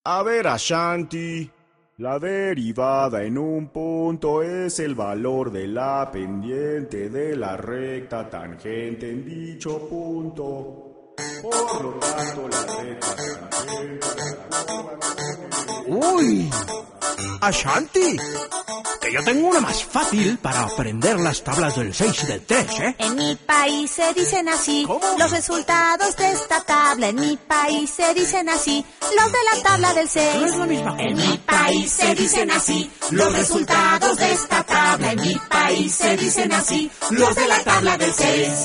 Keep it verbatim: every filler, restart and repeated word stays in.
A ver, Ashanti, la derivada en un punto es el valor de la pendiente de la recta tangente en dicho punto. Por lo tanto, la recta tangente... ¡Uy! ¡Ashanti! Que yo tengo una más fácil para aprender las tablas del seis y del tres, ¿eh? En mi país se dicen así. ¿Cómo? Los resultados de esta tabla. En mi país se dicen así. Los de la tabla del seis. No es la misma cosa. En mi país se dicen así. Los resultados de esta tabla. En mi país se dicen así. Los de la tabla del seis.